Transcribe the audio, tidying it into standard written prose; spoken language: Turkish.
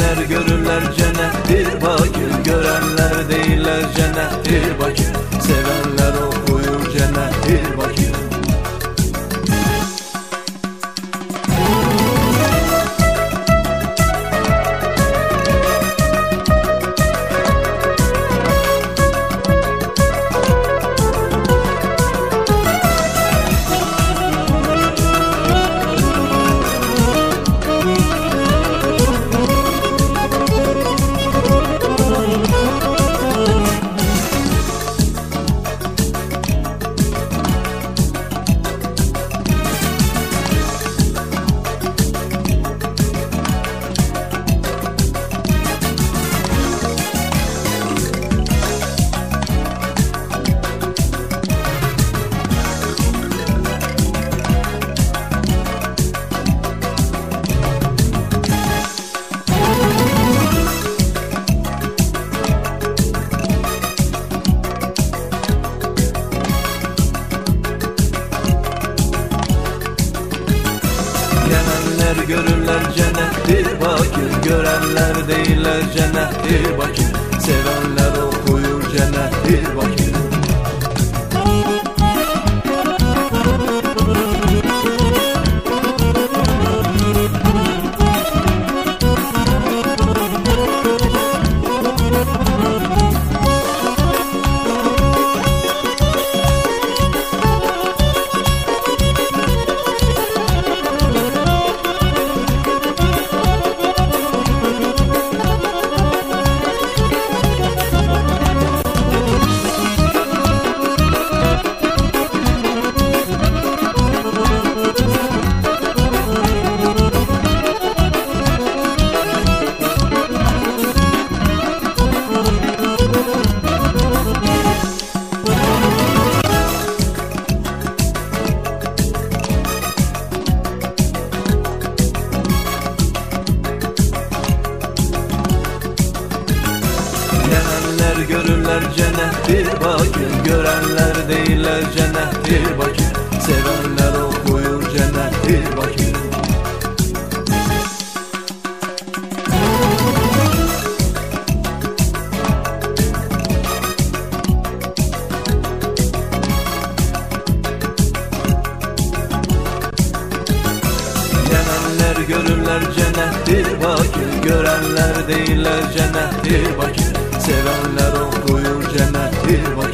Gelenler görürler cennettir Bakır, görenler değiller cennettir Bakır. Sevenler okuyur cennettir Bakır. Gelenler görürler cennettir Bakır, görenler değiller cennettir Bakır. Sevenler okuyur cennettir Bakır. Gelenler görürler cennettir Bakır, görenler değiller cennettir Bakır. Sevenler okuyur cennettir Bakır. Gelenler görürler cennettir Bakır, görenler değiller cennettir Bakır. Sevenler okuyur cennettir Bakır.